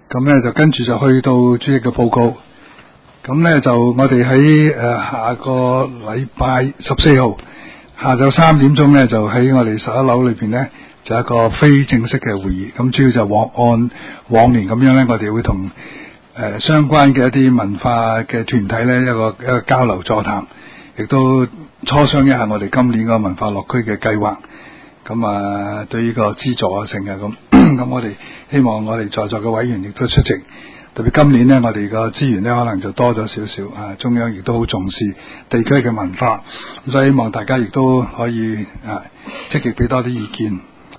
咁咧就跟住就去到主席嘅報告。咁咧就我哋喺下個禮拜14號下晝3點鐘咧，就喺我哋11樓裏邊咧，就一個非正式嘅會議。咁主要就按往年咁樣咧，我哋會同相關嘅一啲文化嘅團體咧，一個交流座談，亦都磋商一下我哋今年個文化樂區嘅計劃。咁對於個資助成啊咁我哋希望我哋在座嘅委員亦都出席。特別今年呢，我哋個資源呢可能就多咗少少中央亦都好重視地區嘅文化，咁所以希望大家亦都可以積極俾多啲意見。